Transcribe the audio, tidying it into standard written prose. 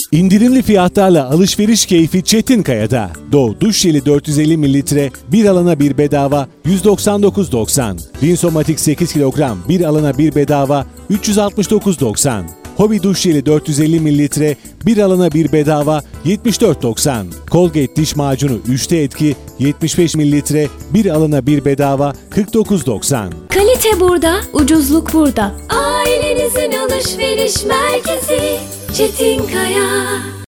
İndirimli fiyatlarla alışveriş keyfi Çetinkaya'da. Dove duş jeli 450 mililitre, bir alana bir bedava 199,90. Rinsomatik 8 kilogram, bir alana bir bedava 369,90. Hobby duş jeli 450 mililitre, bir alana bir bedava 74,90. Colgate diş macunu 3'te etki 75 mililitre, bir alana bir bedava 49,90. Kalite burada, ucuzluk burada. Ailenizin alışveriş merkezi Çetinkaya.